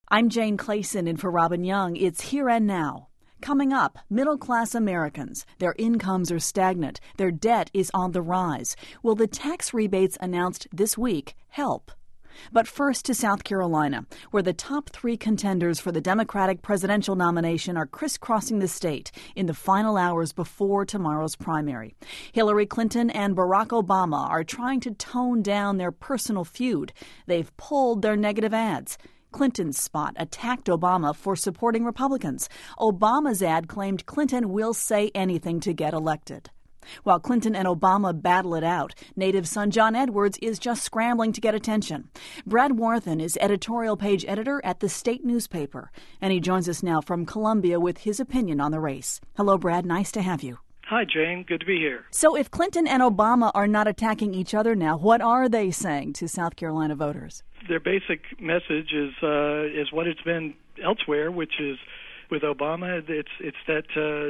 I'm Jane Clayson in for Robin Young. It's Here and Now. Coming up, middle-class Americans. Their incomes are stagnant. Their debt is on the rise. Will the tax rebates announced this week help? But first to South Carolina, where the top three contenders for the Democratic presidential nomination are crisscrossing the state in the final hours before tomorrow's primary. Hillary Clinton and Barack Obama are trying to tone down their personal feud. They've pulled their negative ads. Clinton's spot attacked Obama for supporting Republicans. Obama's ad claimed Clinton will say anything to get elected. While Clinton and Obama battle it out, native son John Edwards is just scrambling to get attention. Brad Warthen is editorial page editor at the state newspaper, and he joins us now from Columbia with his opinion on the race. Hello, Brad. Nice to have you. Hi, Jane. Good to be here. So if Clinton and Obama are not attacking each other now, what are they saying to South Carolina voters? Their basic message is what it's been elsewhere, which is with Obama, it's that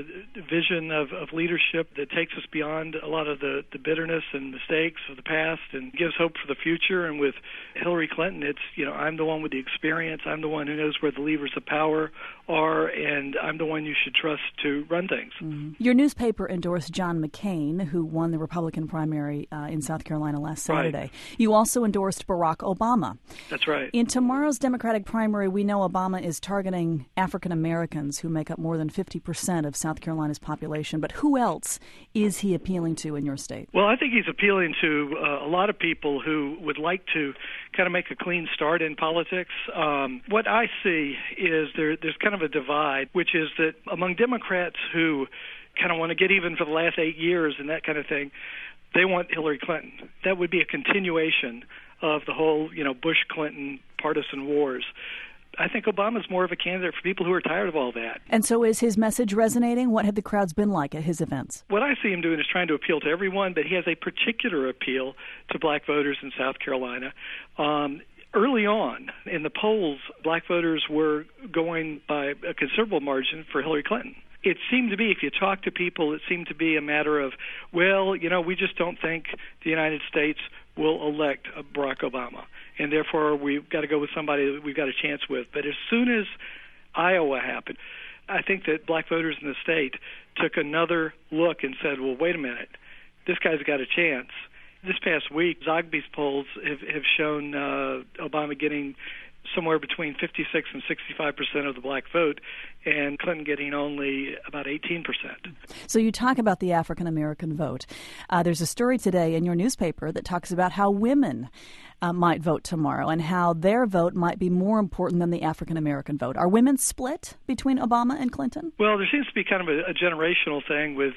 vision of leadership that takes us beyond a lot of the bitterness and mistakes of the past and gives hope for the future. And with Hillary Clinton, it's, I'm the one with the experience. I'm the one who knows where the levers of power are, and I'm the one you should trust to run things. Mm-hmm. Your newspaper endorsed John McCain, who won the Republican primary in South Carolina last Saturday. Right. You also endorsed Barack Obama. That's right. In tomorrow's Democratic primary, we know Obama is targeting African Americans who make up more than 50% of South Carolina's population. But who else is he appealing to in your state? Well, I think he's appealing to a lot of people who would like to kind of make a clean start in politics. What I see is there's kind of a divide, which is that among Democrats who kind of want to get even for the last 8 years and that kind of thing, they want Hillary Clinton. That would be a continuation of the whole, Bush-Clinton partisan wars. I think Obama's more of a candidate for people who are tired of all that. And so is his message resonating? What have the crowds been like at his events? What I see him doing is trying to appeal to everyone, but he has a particular appeal to black voters in South Carolina. Early on in the polls, black voters were going by a considerable margin for Hillary Clinton. It seemed to be, if you talk to people, it seemed to be a matter of, we just don't think the United States will elect Barack Obama, and therefore we've got to go with somebody that we've got a chance with. But as soon as Iowa happened, I think that black voters in the state took another look and said, well, wait a minute, this guy's got a chance. This past week, Zogby's polls have shown Obama getting somewhere between 56 and 65% of the black vote, and Clinton getting only about 18%. So you talk about the African-American vote. There's a story today in your newspaper that talks about how women might vote tomorrow and how their vote might be more important than the African-American vote. Are women split between Obama and Clinton? Well, there seems to be kind of a generational thing with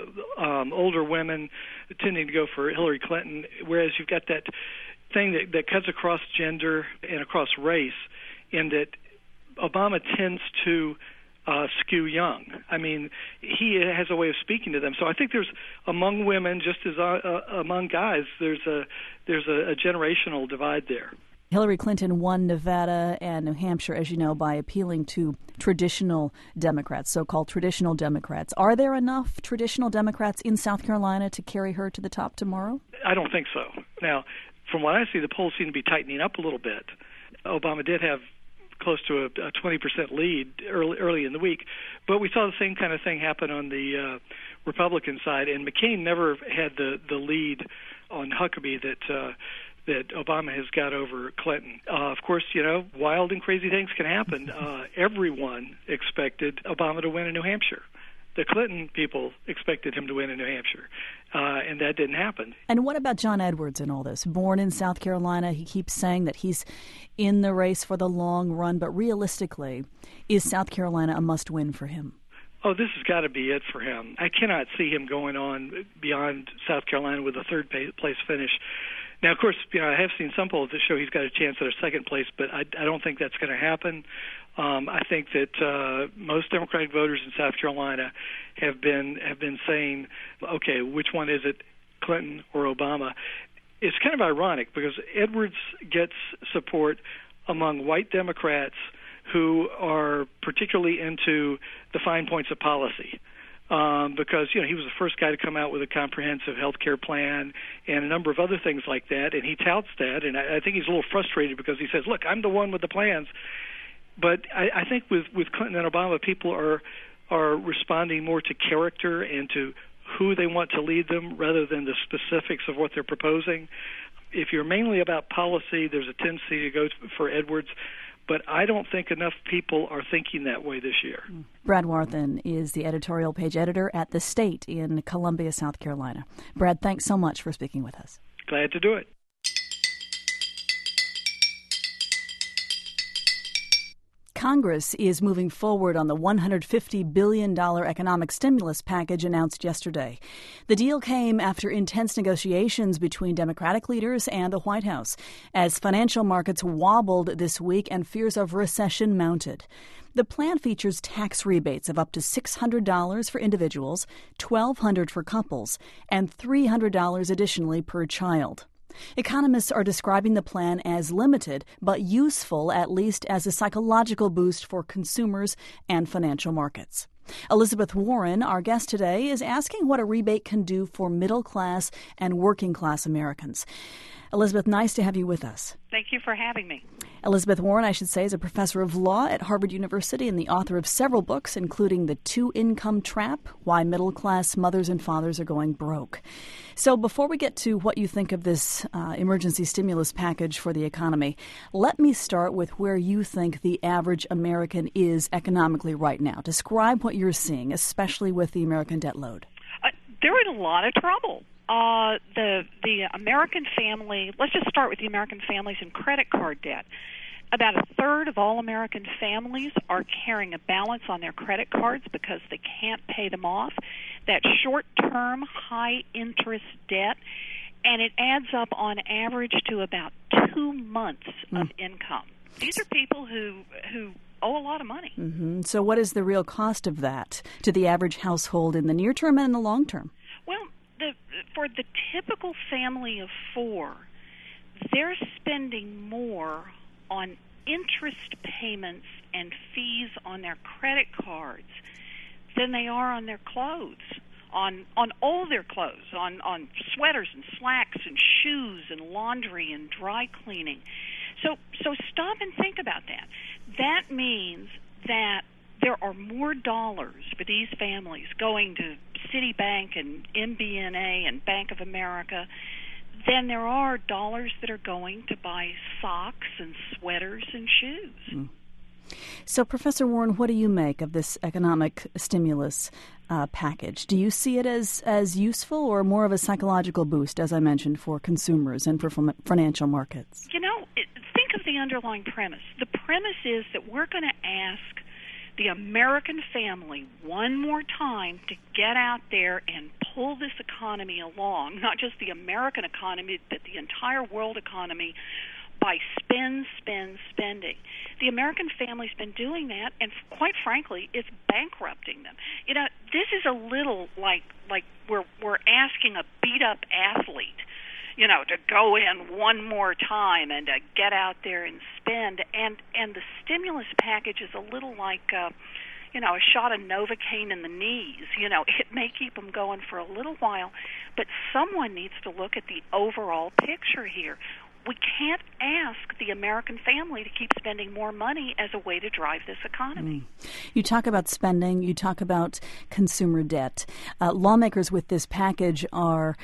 older women tending to go for Hillary Clinton, whereas you've got that thing that cuts across gender and across race, in that Obama tends to skew young. I mean, he has a way of speaking to them. So I think there's, among women, just as among guys, there's a generational divide there. Hillary Clinton won Nevada and New Hampshire, as you know, by appealing to traditional Democrats, so-called traditional Democrats. Are there enough traditional Democrats in South Carolina to carry her to the top tomorrow? I don't think so. Now, from what I see, the polls seem to be tightening up a little bit. Obama did have close to a 20% lead early in the week, but we saw the same kind of thing happen on the Republican side, and McCain never had the lead on Huckabee that Obama has got over Clinton. Of course, wild and crazy things can happen. Everyone expected Obama to win in New Hampshire. The Clinton people expected him to win in New Hampshire, and that didn't happen. And what about John Edwards in all this? Born in South Carolina, he keeps saying that he's in the race for the long run, but realistically, is South Carolina a must-win for him? Oh, this has got to be it for him. I cannot see him going on beyond South Carolina with a third-place finish. Now, of course, I have seen some polls that show he's got a chance at a second place, but I don't think that's going to happen. I think that most Democratic voters in South Carolina have been saying, okay, which one is it, Clinton or Obama? It's kind of ironic because Edwards gets support among white Democrats who are particularly into the fine points of policy. Because, he was the first guy to come out with a comprehensive health care plan and a number of other things like that, and he touts that, and I think he's a little frustrated because he says, look, I'm the one with the plans. But I think with Clinton and Obama, people are responding more to character and to who they want to lead them rather than the specifics of what they're proposing. If you're mainly about policy, there's a tendency to go for Edwards, but I don't think enough people are thinking that way this year. Brad Warthen is the editorial page editor at The State in Columbia, South Carolina. Brad, thanks so much for speaking with us. Glad to do it. Congress is moving forward on the $150 billion economic stimulus package announced yesterday. The deal came after intense negotiations between Democratic leaders and the White House, as financial markets wobbled this week and fears of recession mounted. The plan features tax rebates of up to $600 for individuals, $1,200 for couples, and $300 additionally per child. Economists are describing the plan as limited, but useful at least as a psychological boost for consumers and financial markets. Elizabeth Warren, our guest today, is asking what a rebate can do for middle-class and working-class Americans. Elizabeth, nice to have you with us. Thank you for having me. Elizabeth Warren, I should say, is a professor of law at Harvard University and the author of several books, including The Two-Income Trap, Why Middle-Class Mothers and Fathers Are Going Broke. So before we get to what you think of this emergency stimulus package for the economy, let me start with where you think the average American is economically right now. Describe what you're seeing, especially with the American debt load. They're in a lot of trouble. The American family, let's just start with the American families and credit card debt. About a third of all American families are carrying a balance on their credit cards because they can't pay them off. That short-term, high-interest debt, and it adds up on average to about 2 months of income. These are people who owe a lot of money. Mm-hmm. So what is the real cost of that to the average household in the near term and in the long term? Well, for the typical family of four, they're spending more on interest payments and fees on their credit cards than they are on their clothes, on all their clothes, on sweaters and slacks and shoes and laundry and dry cleaning. So stop and think about that. That means that there are more dollars for these families going to Citibank and MBNA and Bank of America than there are dollars that are going to buy socks and sweaters and shoes. So, Professor Warren, what do you make of this economic stimulus package? Do you see it as useful or more of a psychological boost, as I mentioned, for consumers and for financial markets? Think of the underlying premise. The premise is that we're going to ask the American family one more time to get out there and pull this economy along, not just the American economy, but the entire world economy, by spending. The American family's been doing that, and quite frankly, it's bankrupting them. This is a little like we're asking a beat-up athlete, to go in one more time and to get out there and spend. And the stimulus package is a little like, a shot of Novocaine in the knees. It may keep them going for a little while, but someone needs to look at the overall picture here. We can't ask the American family to keep spending more money as a way to drive this economy. You talk about spending, you talk about consumer debt. Lawmakers with this package are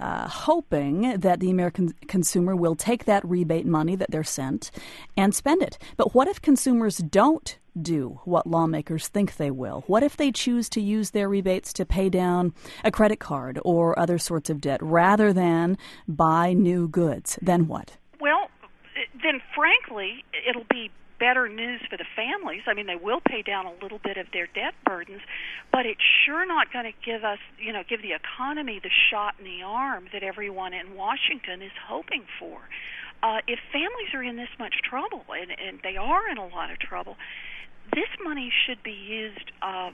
hoping that the American consumer will take that rebate money that they're sent and spend it. But what if consumers don't do what lawmakers think they will? What if they choose to use their rebates to pay down a credit card or other sorts of debt rather than buy new goods? Then what? Well, then frankly, it'll be better news for the families. I mean, they will pay down a little bit of their debt burdens, but it's sure not going to give the economy the shot in the arm that everyone in Washington is hoping for. If families are in this much trouble, and they are in a lot of trouble, this money should be used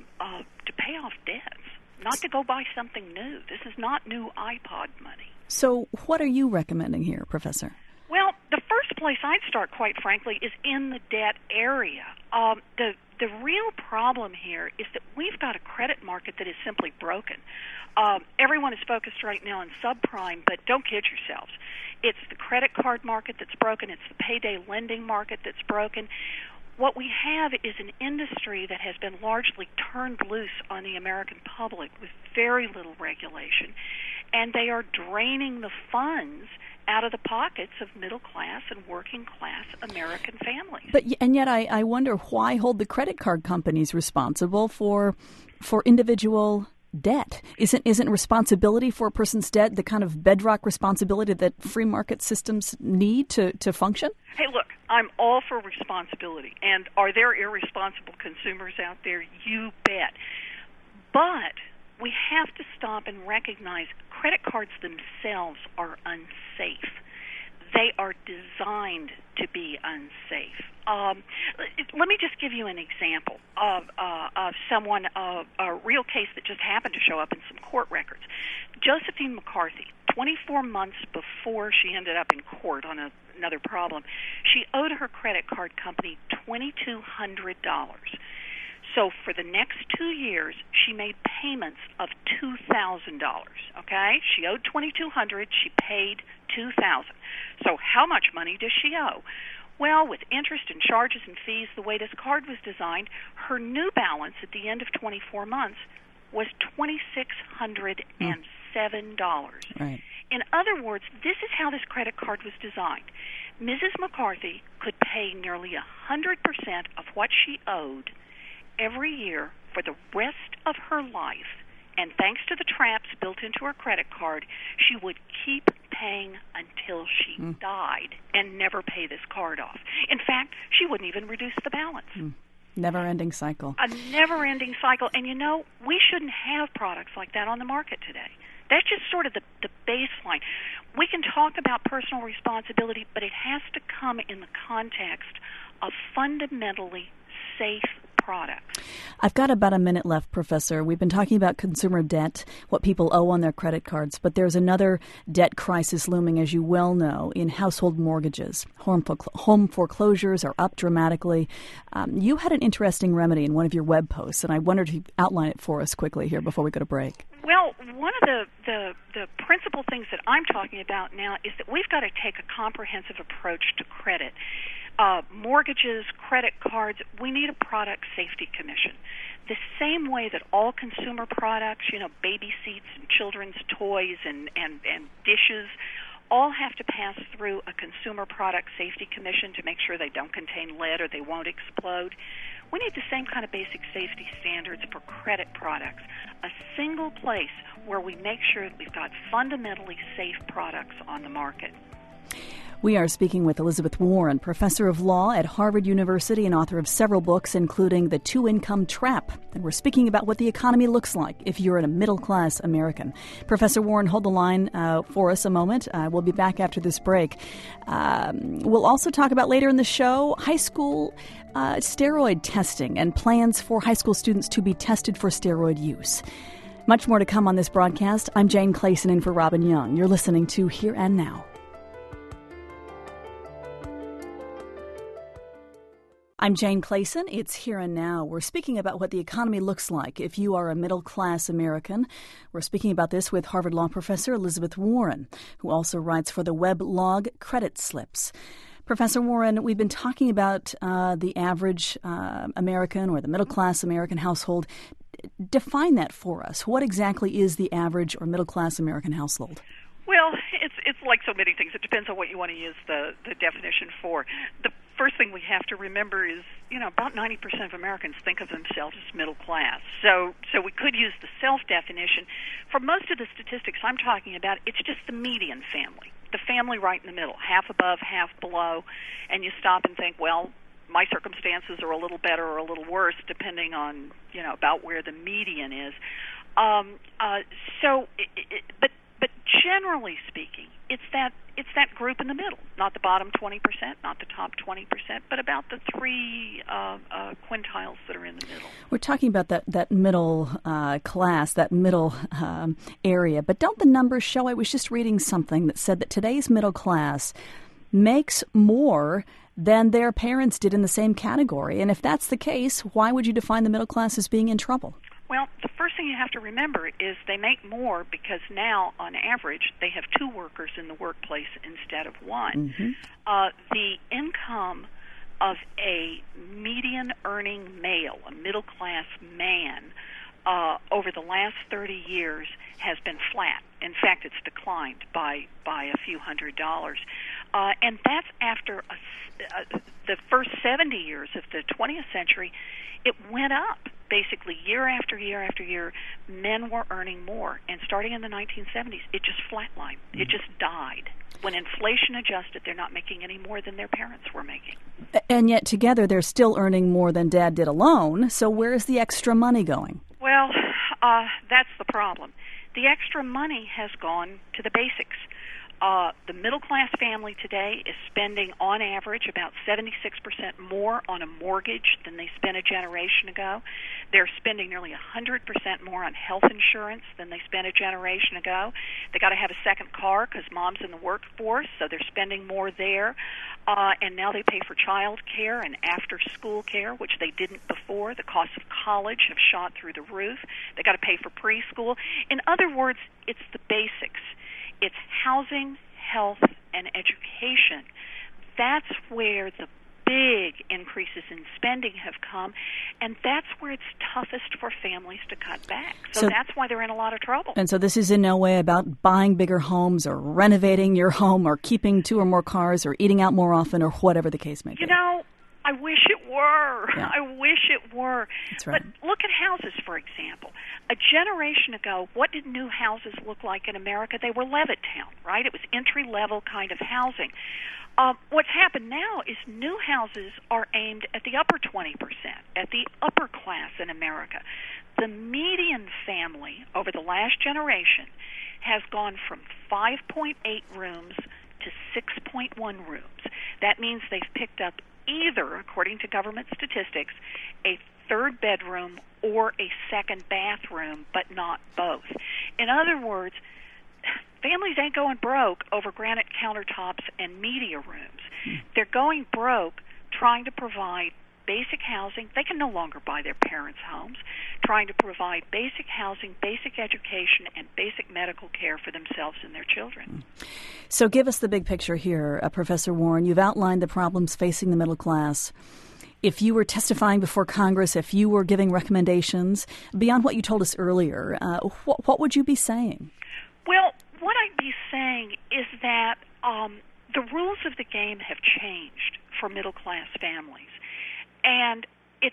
to pay off debts, not to go buy something new. This is not new iPod money. So what are you recommending here, Professor? Well, the first place I'd start, quite frankly, is in the debt area. The real problem here is that we've got a credit market that is simply broken. Everyone is focused right now on subprime, but don't kid yourselves. It's the credit card market that's broken. It's the payday lending market that's broken. what we have is an industry that has been largely turned loose on the American public with very little regulation, and they are draining the funds out of the pockets of middle-class and working-class American families. And yet I wonder, why hold the credit card companies responsible for individual debt? Isn't responsibility for a person's debt the kind of bedrock responsibility that free market systems need to function? Hey, look, I'm all for responsibility. And are there irresponsible consumers out there? You bet. But we have to stop and recognize credit cards themselves are unsafe. They are designed to be unsafe. Let me just give you an example of someone, a real case that just happened to show up in some court records. Josephine McCarthy, 24 months before she ended up in court on another problem, she owed her credit card company $2,200. So for the next 2 years, she made payments of $2,000. Okay, she owed $2,200. She paid $2,000. So how much money does she owe? Well, with interest and charges and fees, the way this card was designed, her new balance at the end of 24 months was $2,607. Right. In other words, this is how this credit card was designed. Mrs. McCarthy could pay nearly 100% of what she owed every year for the rest of her life, and thanks to the traps built into her credit card, she would keep paying until she died and never pay this card off. In fact, she wouldn't even reduce the balance. Never-ending cycle. A never-ending cycle. And we shouldn't have products like that on the market today. That's just sort of the baseline. We can talk about personal responsibility, but it has to come in the context of fundamentally safe products. I've got about a minute left, Professor. We've been talking about consumer debt, what people owe on their credit cards, but there's another debt crisis looming, as you well know, in household mortgages. Home foreclosures are up dramatically. You had an interesting remedy in one of your web posts, and I wondered if you'd outline it for us quickly here before we go to break. Well, one of the principal things that I'm talking about now is that we've got to take a comprehensive approach to credit. Mortgages, credit cards, we need a product safety commission. The same way that all consumer products, baby seats and children's toys and dishes, all have to pass through a consumer product safety commission to make sure they don't contain lead or they won't explode. We need the same kind of basic safety standards for credit products, a single place where we make sure that we've got fundamentally safe products on the market. We are speaking with Elizabeth Warren, professor of law at Harvard University and author of several books, including The Two-Income Trap. And we're speaking about what the economy looks like if you're a middle-class American. Professor Warren, hold the line for us a moment. We'll be back after this break. We'll also talk about later in the show high school steroid testing and plans for high school students to be tested for steroid use. Much more to come on this broadcast. I'm Jane Clayson in for Robin Young. You're listening to Here and Now. I'm Jane Clayson. It's Here and Now. We're speaking about what the economy looks like if you are a middle-class American. We're speaking about this with Harvard Law professor Elizabeth Warren, who also writes for the weblog Credit Slips. Professor Warren, we've been talking about the average American or the middle-class American household. Define that for us. What exactly is the average or middle-class American household? Well, it's like so many things. It depends on what you want to use the definition for. The first thing we have to remember is, about 90% of Americans think of themselves as middle class. So we could use the self-definition. For most of the statistics I'm talking about, it's just the median family, the family right in the middle, half above, half below, and you stop and think, well, my circumstances are a little better or a little worse depending on, about where the median is. But generally speaking, it's that group in the middle, not the bottom 20%, not the top 20%, but about the three quintiles that are in the middle. We're talking about that middle class, that middle area, but don't the numbers show? I was just reading something that said that today's middle class makes more than their parents did in the same category. And if that's the case, why would you define the middle class as being in trouble? Well, the first thing you have to remember is they make more because now, on average, they have two workers in the workplace instead of one. Mm-hmm. The income of a median earning male, a middle-class man, over the last 30 years has been flat. In fact, it's declined by a few $100s. And that's after the first 70 years of the 20th century. It went up basically year after year after year. Men were earning more. And starting in the 1970s, it just flatlined. It just died. When inflation adjusted, they're not making any more than their parents were making. And yet together they're still earning more than Dad did alone. So where is the extra money going? Well, that's the problem. The extra money has gone to the basics. The middle-class family today is spending, on average, about 76% more on a mortgage than they spent a generation ago. They're spending nearly 100% more on health insurance than they spent a generation ago. They got to have a second car because mom's in the workforce, so they're spending more there. And now they pay for child care and after-school care, which they didn't before. The costs of college have shot through the roof. They got to pay for preschool. In other words, it's the basics. It's housing, health, and education. That's where the big increases in spending have come, and that's where it's toughest for families to cut back. So that's why they're in a lot of trouble. And so this is in no way about buying bigger homes or renovating your home or keeping 2 or more cars or eating out more often or whatever the case may be. You know, I wish it were. Yeah. I wish it were. That's right. But look at houses, for example. A generation ago, what did new houses look like in America? They were Levittown, right? It was entry-level kind of housing. What's happened now is new houses are aimed at the upper 20%, at the upper class in America. The median family over the last generation has gone from 5.8 rooms to 6.1 rooms. That means they've picked up either, according to government statistics, a third bedroom or a second bathroom, but not both. In other words, families ain't going broke over granite countertops and media rooms. They're going broke trying to provide basic housing. They can no longer buy their parents' homes. Trying to provide basic housing, basic education, and basic medical care for themselves and their children. So give us the big picture here, Professor Warren. You've outlined the problems facing the middle class. If you were testifying before Congress, if you were giving recommendations, beyond what you told us earlier, what would you be saying? Well, what I'd be saying is that the rules of the game have changed for middle-class families. And it's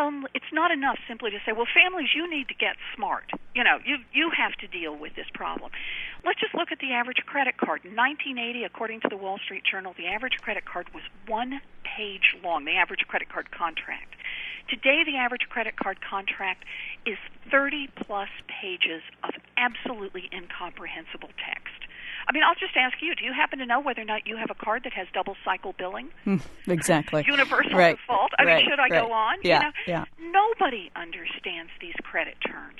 not enough simply to say, well, families, you need to get smart. You know, you have to deal with this problem. Let's just look at the average credit card. In 1980, according to the Wall Street Journal, the average credit card was 1 page long, the average credit card contract. Today, the average credit card contract is 30-plus pages of absolutely incomprehensible text. I mean, I'll just ask you, do you happen to know whether or not you have a card that has double-cycle billing? Exactly. Universal right. default? I mean, should I go on? Yeah, you know? Nobody understands these credit terms.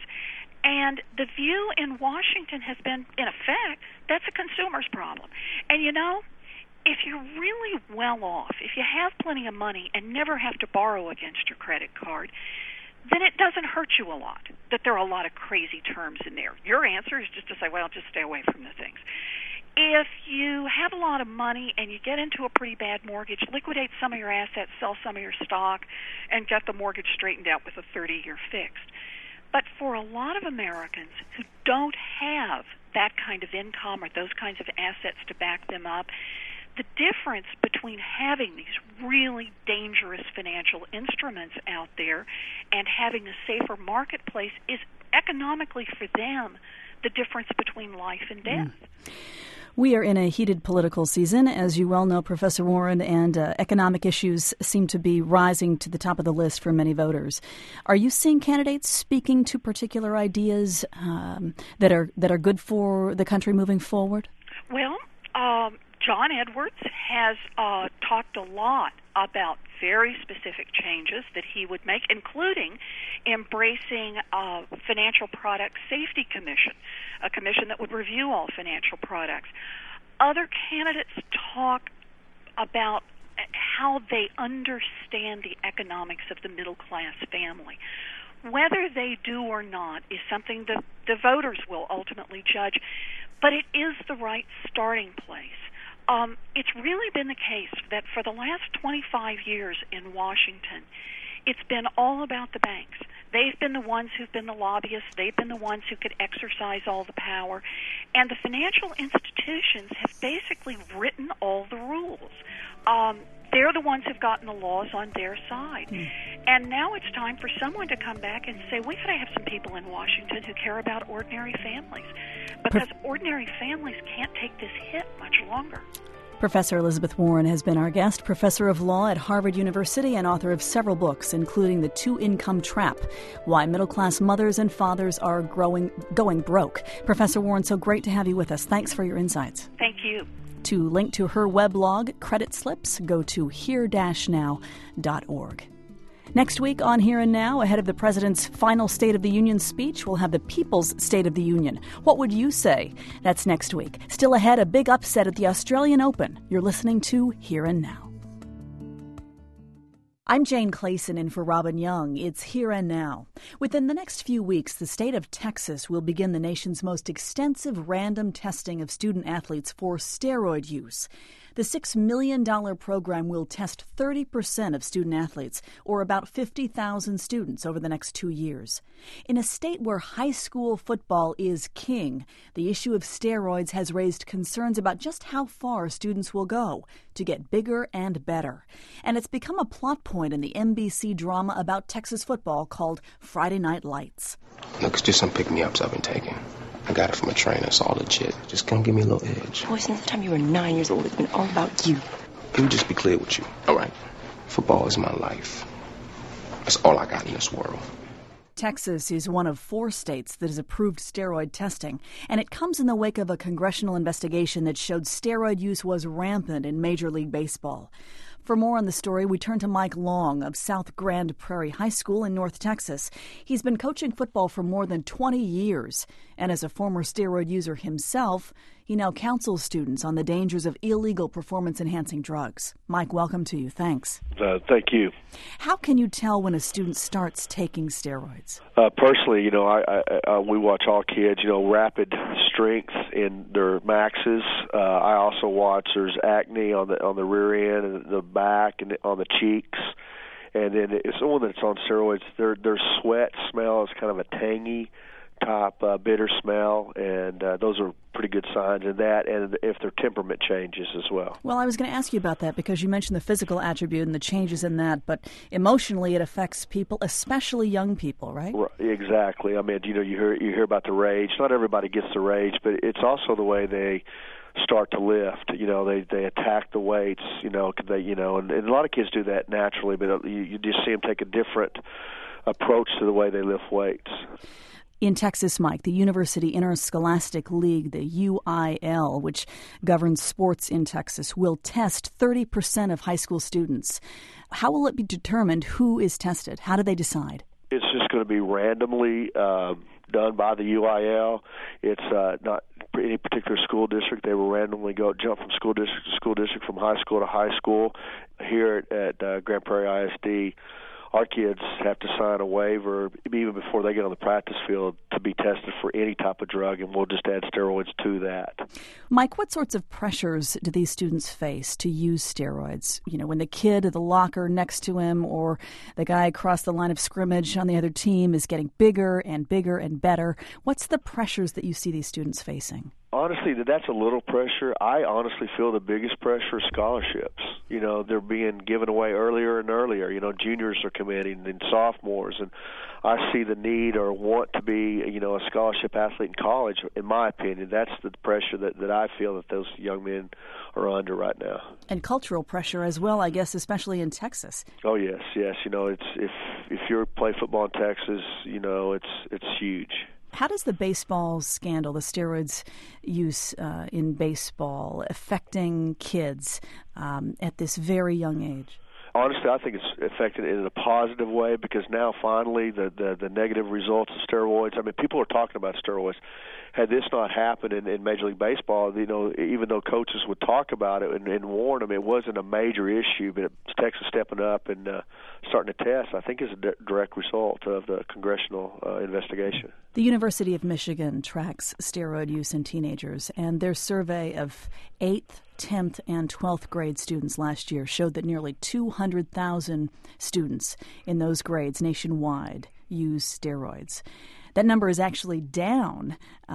And the view in Washington has been, in effect, that's a consumer's problem. And, you know, if you're really well off, if you have plenty of money and never have to borrow against your credit card, then it doesn't hurt you a lot that there are a lot of crazy terms in there. Your answer is just to say, well, just stay away from the things. If you have a lot of money and you get into a pretty bad mortgage, liquidate some of your assets, sell some of your stock, and get the mortgage straightened out with a 30-year fixed. But for a lot of Americans who don't have that kind of income or those kinds of assets to back them up, the difference between having these really dangerous financial instruments out there and having a safer marketplace is economically for them the difference between life and death. We are in a heated political season, as you well know, Professor Warren, and economic issues seem to be rising to the top of the list for many voters. Are you seeing candidates speaking to particular ideas that are good for the country moving forward? Well, John Edwards has talked a lot about very specific changes that he would make, including embracing a Financial Product Safety Commission, a commission that would review all financial products. Other candidates talk about how they understand the economics of the middle-class family. Whether they do or not is something that the voters will ultimately judge, but it is the right starting place. It's really been the case that for the last 25 years in Washington, it's been all about the banks. They've been the ones who've been the lobbyists. They've been the ones who could exercise all the power. And the financial institutions have basically written all the rules. They're the ones who've gotten the laws on their side. And now it's time for someone to come back and say, we've got to have some people in Washington who care about ordinary families, because ordinary families can't take this hit much longer. Professor Elizabeth Warren has been our guest, professor of law at Harvard University and author of several books, including The Two-Income Trap, Why Middle-Class Mothers and Fathers Are Going Broke. Professor Warren, so great to have you with us. Thanks for your insights. Thank you. To link to her weblog, Credit Slips, go to here-now.org. Next week on Here and Now, ahead of the President's final State of the Union speech, we'll have the People's State of the Union. What would you say? That's next week. Still ahead, a big upset at the Australian Open. You're listening to Here and Now. I'm Jane Clayson in for Robin Young. It's Here and Now. Within the next few weeks, the state of Texas will begin the nation's most extensive random testing of student athletes for steroid use. The $6 million program will test 30% of student athletes, or about 50,000 students, over the next 2 years. In a state where high school football is king, the issue of steroids has raised concerns about just how far students will go to get bigger and better. And it's become a plot point in the NBC drama about Texas football called Friday Night Lights. Look, it's just some pick-me-ups I've been taking. I got it from a trainer. It's all legit. Just come give me a little edge. Boy, since the time you were 9 years old, it's been all about you. Let me just be clear with you, all right? Football is my life. That's all I got in this world. Texas is one of 4 states that has approved steroid testing, and it comes in the wake of a congressional investigation that showed steroid use was rampant in Major League Baseball. For more on the story, we turn to Mike Long of South Grand Prairie High School in North Texas. He's been coaching football for more than 20 years, and as a former steroid user himself, he now counsels students on the dangers of illegal performance-enhancing drugs. Mike, welcome to you. Thanks. Thank you. How can you tell when a student starts taking steroids? Personally, we watch all kids, rapid strength in their maxes. I also watch there's acne on the rear end and the back and on the cheeks. And then someone that's on steroids, their sweat smell is kind of a tangy type bitter smell, and those are pretty good signs of that, and if their temperament changes as well. Well, I was going to ask you about that because you mentioned the physical attribute and the changes in that, but emotionally it affects people, especially young people, right? Right, exactly. I mean, you hear about the rage. Not everybody gets the rage, but it's also the way they start to lift. They attack the weights. And a lot of kids do that naturally, but you just see them take a different approach to the way they lift weights. In Texas, Mike, the University Interscholastic League, the UIL, which governs sports in Texas, will test 30% of high school students. How will it be determined who is tested? How do they decide? It's just going to be randomly done by the UIL. It's not any particular school district. They will randomly jump from school district to school district, from high school to high school. Here at Grand Prairie ISD, our kids have to sign a waiver even before they get on the practice field to be tested for any type of drug, and we'll just add steroids to that. Mike, what sorts of pressures do these students face to use steroids? When the kid at the locker next to him or the guy across the line of scrimmage on the other team is getting bigger and bigger and better, what's the pressures that you see these students facing? Honestly, that's a little pressure. I honestly feel the biggest pressure is scholarships. They're being given away earlier and earlier. Juniors are committing and sophomores, and I see the need or want to be, a scholarship athlete in college. In my opinion, that's the pressure that I feel that those young men are under right now. And cultural pressure as well, I guess, especially in Texas. Oh yes. It's if you play football in Texas, it's huge. How does the baseball scandal, the steroids use in baseball, affecting kids at this very young age? Honestly, I think it's affected it in a positive way, because now finally the negative results of steroids. I mean, people are talking about steroids. Had this not happened in Major League Baseball, even though coaches would talk about it and warn them, it wasn't a major issue. But Texas stepping up and starting to test, I think, is a direct result of the congressional investigation. The University of Michigan tracks steroid use in teenagers, and their survey of 8th 10th and 12th grade students last year showed that nearly 200,000 students in those grades nationwide use steroids. That number is actually down,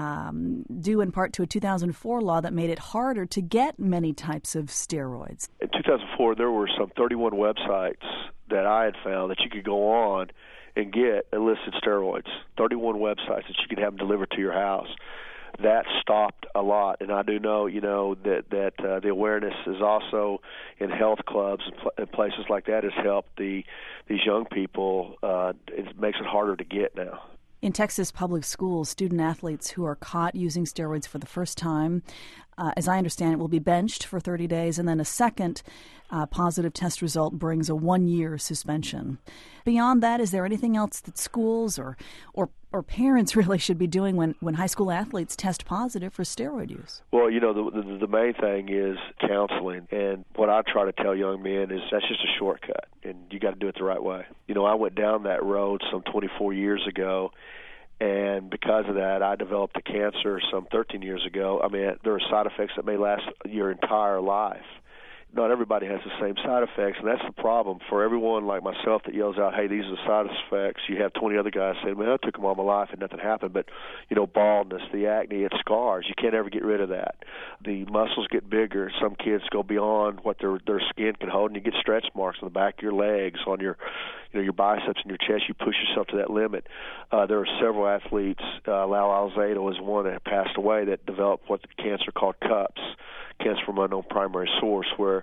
due in part to a 2004 law that made it harder to get many types of steroids. In 2004, there were some 31 websites that I had found that you could go on and get illicit steroids, 31 websites that you could have them delivered to your house. That stopped a lot, and I do know, that the awareness is also in health clubs and places like that has helped these young people. It makes it harder to get now. In Texas public schools, student athletes who are caught using steroids for the first time, as I understand it, will be benched for 30 days, and then a second positive test result brings a 1-year suspension. Beyond that, is there anything else that schools or parents really should be doing when high school athletes test positive for steroid use? Well, the main thing is counseling, and what I try to tell young men is that's just a shortcut, and you got to do it the right way. I went down that road some 24 years ago, and because of that, I developed a cancer some 13 years ago. I mean, there are side effects that may last your entire life. Not everybody has the same side effects, and that's the problem. For everyone like myself that yells out, hey, these are the side effects, you have 20 other guys saying, man, I took them all my life and nothing happened. But, baldness, the acne, it scars. You can't ever get rid of that. The muscles get bigger. Some kids go beyond what their skin can hold, and you get stretch marks on the back of your legs, on your biceps and your chest. You push yourself to that limit. There are several athletes, Lau Alzado is one that passed away, that developed what the cancer called CUPS, cancer from unknown primary source, where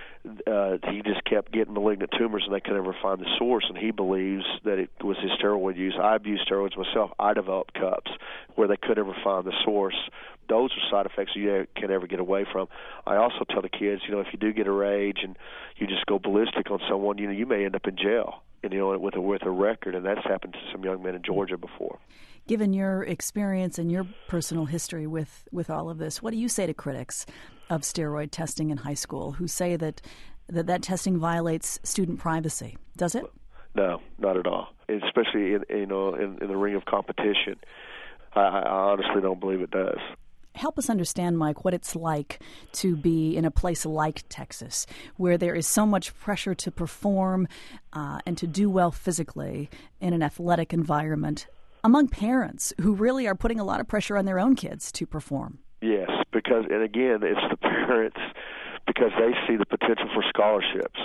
he just kept getting malignant tumors and they could never find the source, and he believes that it was his steroid use. I've used steroids myself. I developed CUPS where they could never find the source. Those are side effects you can't ever get away from. I also tell the kids, if you do get a rage and you just go ballistic on someone, you may end up in jail, with a record, and that's happened to some young men in Georgia before. Given your experience and your personal history with all of this, what do you say to critics of steroid testing in high school who say that testing violates student privacy? Does it? No, not at all. Especially in the ring of competition, I honestly don't believe it does. Help us understand, Mike, what it's like to be in a place like Texas, where there is so much pressure to perform and to do well physically in an athletic environment, among parents who really are putting a lot of pressure on their own kids to perform. Yes, and again, it's the parents, because they see the potential for scholarships.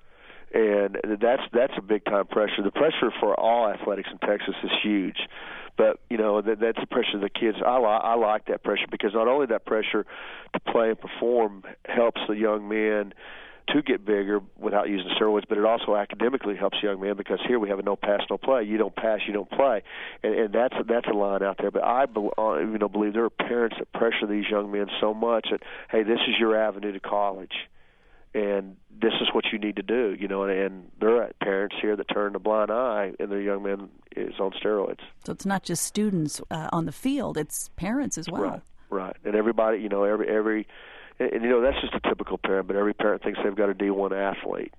And that's a big-time pressure. The pressure for all athletics in Texas is huge. But, that's the pressure of the kids. I like that pressure, because not only that pressure to play and perform helps the young men to get bigger without using steroids, but it also academically helps young men, because here we have a no pass, no play. You don't pass, you don't play, and that's a line out there. But I believe there are parents that pressure these young men so much that, hey, this is your avenue to college, and this is what you need to do, and there are parents here that turn a blind eye, and their young man is on steroids. So it's not just students on the field; it's parents as well. Right, and everybody, every. And that's just a typical parent, but every parent thinks they've got a D1 athlete,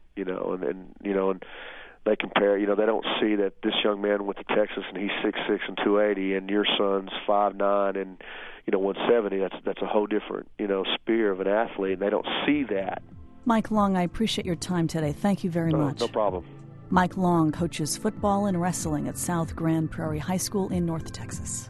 and they compare, they don't see that this young man went to Texas and he's 6'6" and 280, and your son's 5'9" and 170. That's a whole different sphere of an athlete, and they don't see that. Mike Long, I appreciate your time today. Thank you very much. No problem. Mike Long coaches football and wrestling at South Grand Prairie High School in North Texas.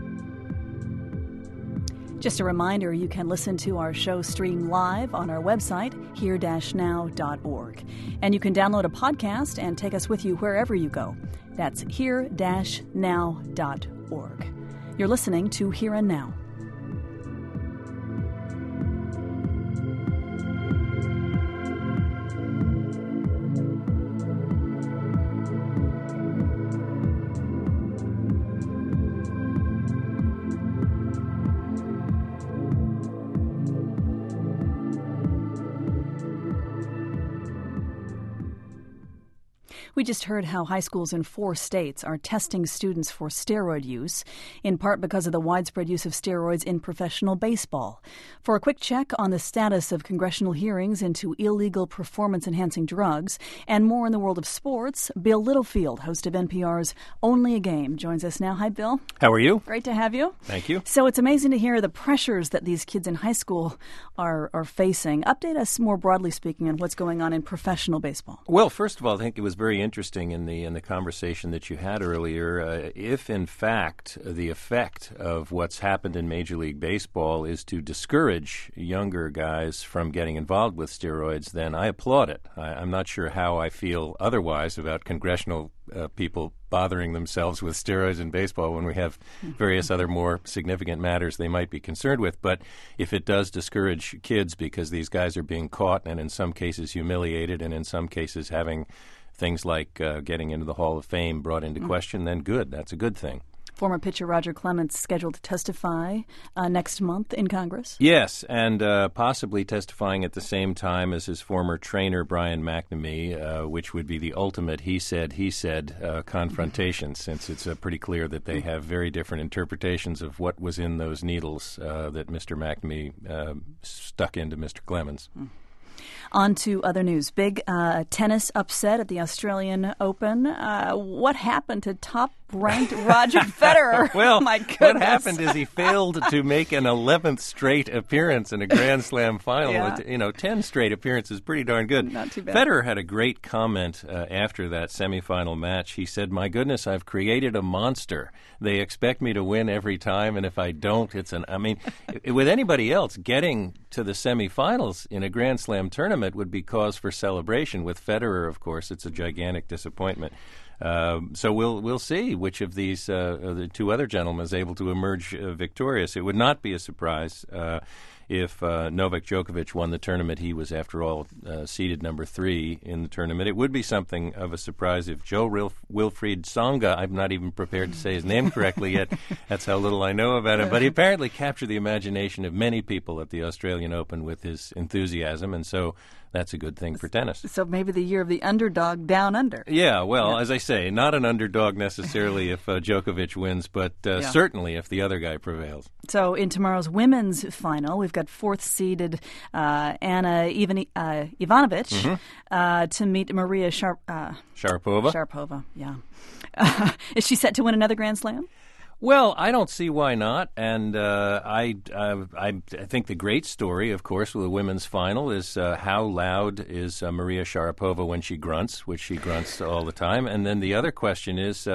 Just a reminder, you can listen to our show stream live on our website, here-now.org. And you can download a podcast and take us with you wherever you go. That's here-now.org. You're listening to Here and Now. We just heard how high schools in 4 states are testing students for steroid use, in part because of the widespread use of steroids in professional baseball. For a quick check on the status of congressional hearings into illegal performance-enhancing drugs and more in the world of sports, Bill Littlefield, host of NPR's Only a Game, joins us now. Hi, Bill. How are you? Great to have you. Thank you. So it's amazing to hear the pressures that these kids in high school are facing. Update us more broadly speaking on what's going on in professional baseball. Well, first of all, I think it was very interesting in the conversation that you had earlier. If, in fact, the effect of what's happened in Major League Baseball is to discourage younger guys from getting involved with steroids, then I applaud it. I'm not sure how I feel otherwise about congressional people bothering themselves with steroids in baseball when we have various other more significant matters they might be concerned with. But if it does discourage kids because these guys are being caught and in some cases humiliated and in some cases having things like getting into the Hall of Fame brought into question, then good. That's a good thing. Former pitcher Roger Clemens scheduled to testify next month in Congress. Yes, and possibly testifying at the same time as his former trainer, Brian McNamee, which would be the ultimate he said confrontation, since it's pretty clear that they have very different interpretations of what was in those needles that Mr. McNamee stuck into Mr. Clemens. On to other news. Big tennis upset at the Australian Open. What happened to top-ranked Roger Federer? Well, my goodness. What happened is he failed to make an 11th straight appearance in a Grand Slam final. Yeah. 10 straight appearances, pretty darn good. Not too bad. Federer had a great comment after that semifinal match. He said, "My goodness, I've created a monster. They expect me to win every time, and if I don't, with anybody else, getting to the semifinals in a Grand Slam tournament would be cause for celebration. With Federer, of course, it's a gigantic disappointment. So we'll see which of these the 2 other gentlemen is able to emerge victorious. It would not be a surprise if Novak Djokovic won the tournament. He was, after all, seeded number 3 in the tournament. It would be something of a surprise if Wilfried Tsonga, I'm not even prepared to say his name correctly yet, that's how little I know about him, but he apparently captured the imagination of many people at the Australian Open with his enthusiasm, and so that's a good thing for tennis. So maybe the year of the underdog down under. Yeah, well, as I say, not an underdog necessarily if Djokovic wins, but certainly if the other guy prevails. So in tomorrow's women's final, we've got 4th-seeded Anna Ivanovic to meet Maria Sharapova. Sharapova, yeah. Is she set to win another Grand Slam? Well, I don't see why not, and I think the great story, of course, with the women's final is how loud is Maria Sharapova when she grunts, which she grunts all the time, and then the other question is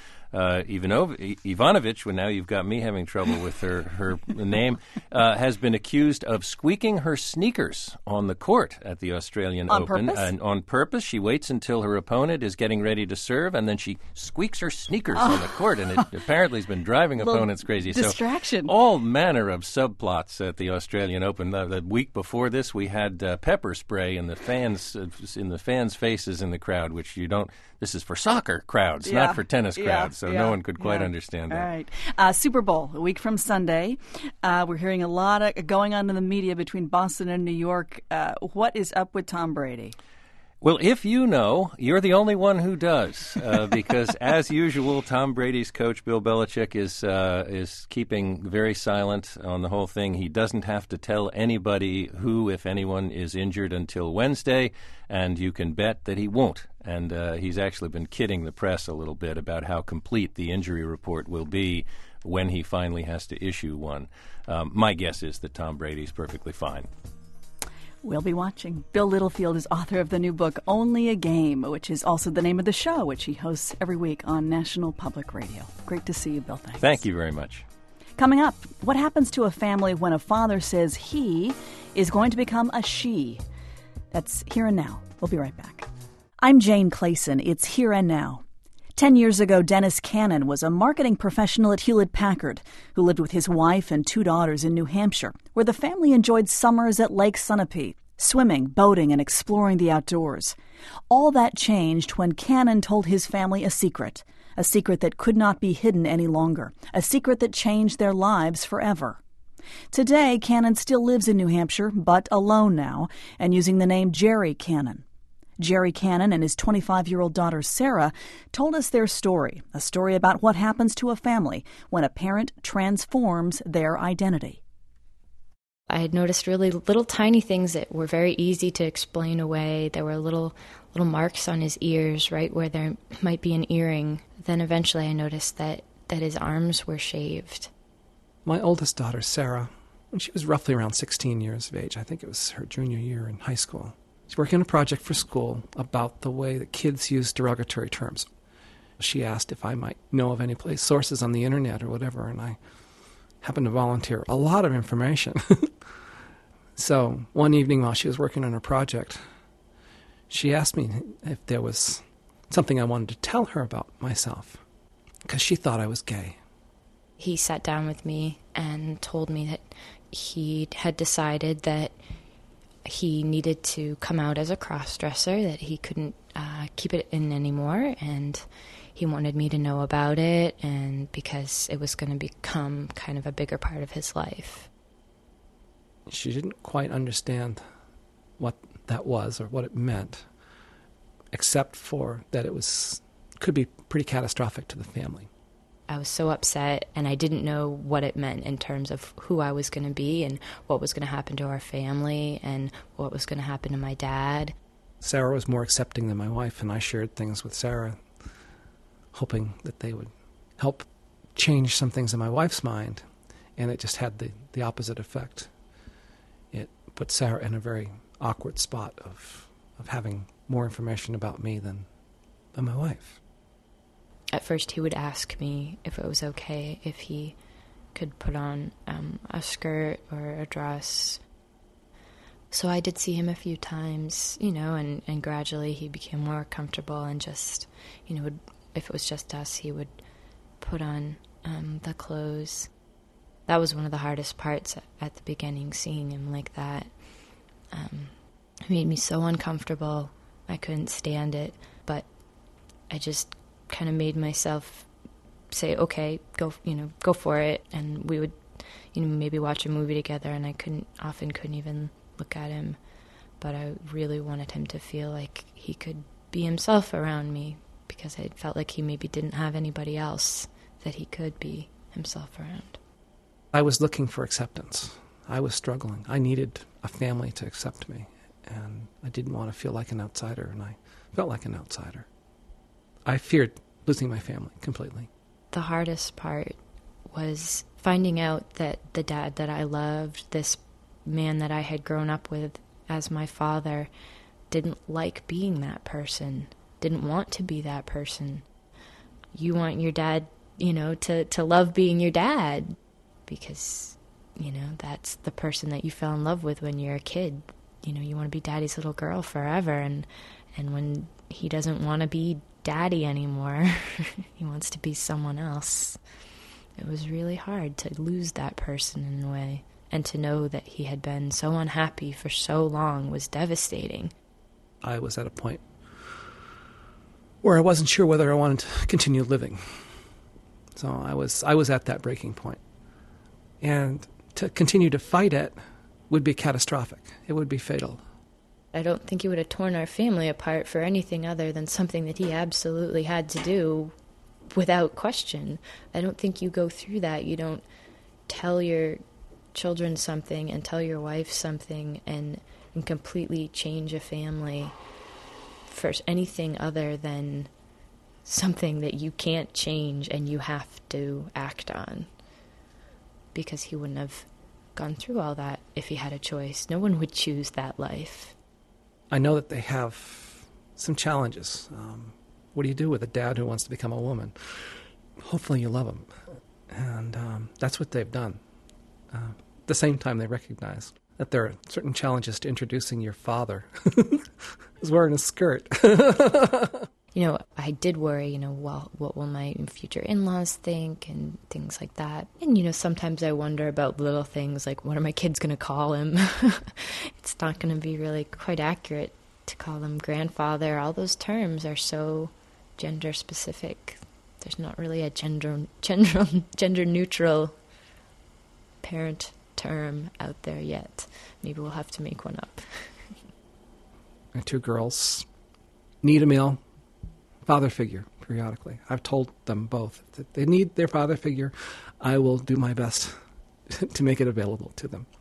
Ivanovic, well, now you've got me having trouble with her name, has been accused of squeaking her sneakers on the court at the Australian Open. Purpose? And on purpose, she waits until her opponent is getting ready to serve, and then she squeaks her sneakers on the court, and it apparently has been driving opponents crazy. Distraction. So all manner of subplots at the Australian Open. The week before this, we had pepper spray in the fans' faces in the crowd, which you don't. This is for soccer crowds, not for tennis crowds. So no one could quite understand that. All right. Super Bowl, a week from Sunday. We're hearing a lot going on in the media between Boston and New York. What is up with Tom Brady? Well, if you know, you're the only one who does, because as usual, Tom Brady's coach, Bill Belichick, is keeping very silent on the whole thing. He doesn't have to tell anybody who, if anyone, is injured until Wednesday, and you can bet that he won't. And he's actually been kidding the press a little bit about how complete the injury report will be when he finally has to issue one. My guess is that Tom Brady's perfectly fine. We'll be watching. Bill Littlefield is author of the new book, Only a Game, which is also the name of the show, which he hosts every week on National Public Radio. Great to see you, Bill. Thanks. Thank you very much. Coming up, what happens to a family when a father says he is going to become a she? That's Here and Now. We'll be right back. I'm Jane Clayson. It's Here and Now. 10 years ago, Dennis Cannon was a marketing professional at Hewlett-Packard who lived with his wife and 2 daughters in New Hampshire, where the family enjoyed summers at Lake Sunapee, swimming, boating, and exploring the outdoors. All that changed when Cannon told his family a secret that could not be hidden any longer, a secret that changed their lives forever. Today, Cannon still lives in New Hampshire, but alone now, and using the name Jerry Cannon. Jerry Cannon and his 25-year-old daughter Sarah told us their story, a story about what happens to a family when a parent transforms their identity. I had noticed really little tiny things that were very easy to explain away. There were little marks on his ears, right where there might be an earring. Then eventually I noticed that his arms were shaved. My oldest daughter, Sarah, when she was roughly around 16 years of age, I think it was her junior year in high school, she's working on a project for school about the way that kids use derogatory terms. She asked if I might know of any sources on the internet or whatever, and I happened to volunteer a lot of information. So one evening while she was working on her project, she asked me if there was something I wanted to tell her about myself, because she thought I was gay. He sat down with me and told me that he had decided that he needed to come out as a cross-dresser, that he couldn't keep it in anymore, and he wanted me to know about it, and because it was going to become kind of a bigger part of his life. She didn't quite understand what that was or what it meant, except for that it could be pretty catastrophic to the family. I was so upset, and I didn't know what it meant in terms of who I was going to be and what was going to happen to our family and what was going to happen to my dad. Sarah was more accepting than my wife, and I shared things with Sarah, hoping that they would help change some things in my wife's mind, and it just had the opposite effect. It put Sarah in a very awkward spot of having more information about me than my wife. At first he would ask me if it was okay if he could put on a skirt or a dress. So I did see him a few times, and gradually he became more comfortable and just, if it was just us, he would put on the clothes. That was one of the hardest parts at the beginning, seeing him like that. It made me so uncomfortable. I couldn't stand it, but I just kind of made myself say, okay, go for it. And we would, maybe watch a movie together, and I couldn't even look at him. But I really wanted him to feel like he could be himself around me, because I felt like he maybe didn't have anybody else that he could be himself around. I was looking for acceptance. I was struggling. I needed a family to accept me, and I didn't want to feel like an outsider, and I felt like an outsider. I feared losing my family completely. The hardest part was finding out that the dad that I loved, this man that I had grown up with as my father, didn't like being that person, didn't want to be that person. You want your dad, to love being your dad, because, that's the person that you fell in love with when you're a kid. You want to be daddy's little girl forever, and when he doesn't want to be daddy anymore, he wants to be someone else. It was really hard to lose that person in a way, and to know that he had been so unhappy for so long was devastating. I was at a point where I wasn't sure whether I wanted to continue living. So I was at that breaking point. And to continue to fight it would be catastrophic. It would be fatal. I don't think he would have torn our family apart for anything other than something that he absolutely had to do without question. I don't think you go through that. You don't tell your children something and tell your wife something and completely change a family for anything other than something that you can't change and you have to act on. Because he wouldn't have gone through all that if he had a choice. No one would choose that life. I know that they have some challenges. What do you do with a dad who wants to become a woman? Hopefully you love him. And that's what they've done. At the same time, they recognize that there are certain challenges to introducing your father who's wearing a skirt. I did worry, well, what will my future in-laws think and things like that. And, sometimes I wonder about little things like, what are my kids going to call him? It's not going to be really quite accurate to call him grandfather. All those terms are so gender-specific. There's not really a gender-neutral parent term out there yet. Maybe we'll have to make one up. My two girls need a male father figure periodically. I've told them both that they need their father figure. I will do my best to make it available to them.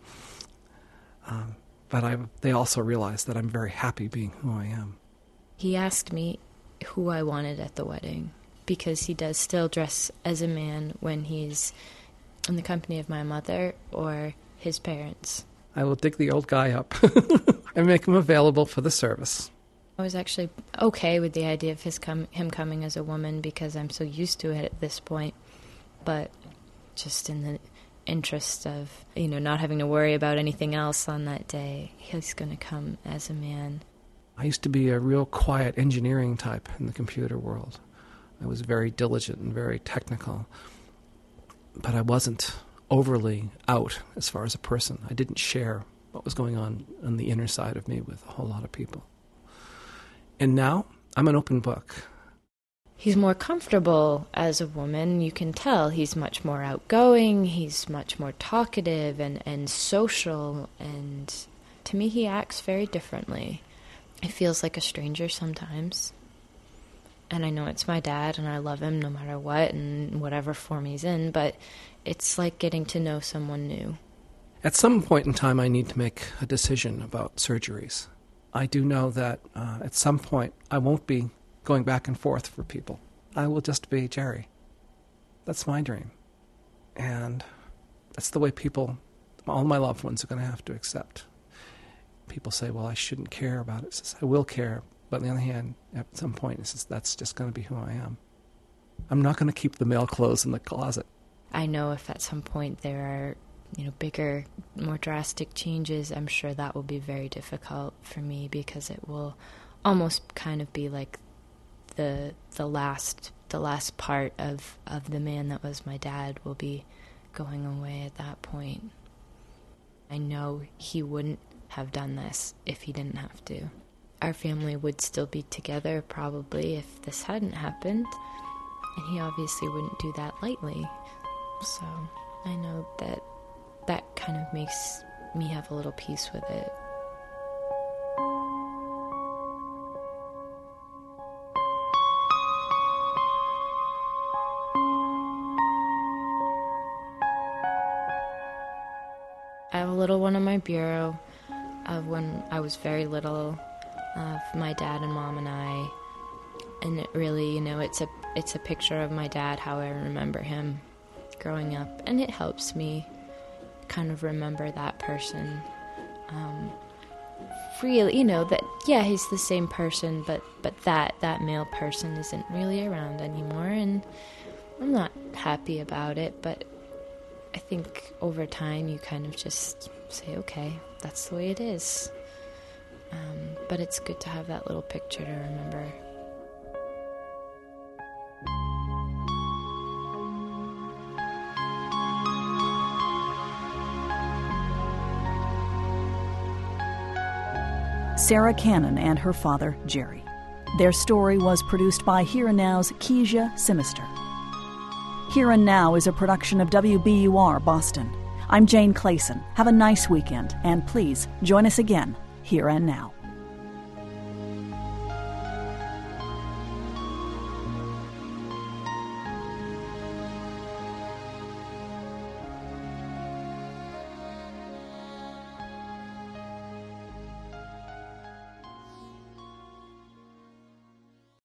But they also realize that I'm very happy being who I am. He asked me who I wanted at the wedding, because he does still dress as a man when he's in the company of my mother or his parents. I will dig the old guy up and make him available for the service. I was actually okay with the idea of him coming as a woman because I'm so used to it at this point. But just in the interest of, not having to worry about anything else on that day, he's going to come as a man. I used to be a real quiet engineering type in the computer world. I was very diligent and very technical. But I wasn't overly out as far as a person. I didn't share what was going on the inner side of me with a whole lot of people. And now I'm an open book. He's more comfortable as a woman. You can tell he's much more outgoing. He's much more talkative and social. And to me, he acts very differently. It feels like a stranger sometimes. And I know it's my dad, and I love him no matter what and whatever form he's in, but it's like getting to know someone new. At some point in time, I need to make a decision about surgeries. I do know that at some point, I won't be going back and forth for people. I will just be Jerry. That's my dream. And that's the way all my loved ones are going to have to accept. People say, well, I shouldn't care about it. Says, I will care. But on the other hand, at some point, it says, that's just going to be who I am. I'm not going to keep the male clothes in the closet. I know if at some point there are, bigger, more drastic changes, I'm sure that will be very difficult for me because it will almost kind of be like the last part of the man that was my dad will be going away at that point. I know he wouldn't have done this if he didn't have to. Our family would still be together probably if this hadn't happened, and he obviously wouldn't do that lightly. So I know that kind of makes me have a little peace with it. I have a little one on my bureau of when I was very little, of my dad and mom and I, and it really, it's a picture of my dad, how I remember him growing up, and it helps me kind of remember that person. Really, that, yeah, he's the same person, but that male person isn't really around anymore, and I'm not happy about it, but I think over time you kind of just say, okay, that's the way it is. But it's good to have that little picture to remember. Sarah Cannon and her father, Jerry. Their story was produced by Here and Now's Keisha Simister. Here and Now is a production of WBUR Boston. I'm Jane Clayson. Have a nice weekend, and please join us again, Here and Now.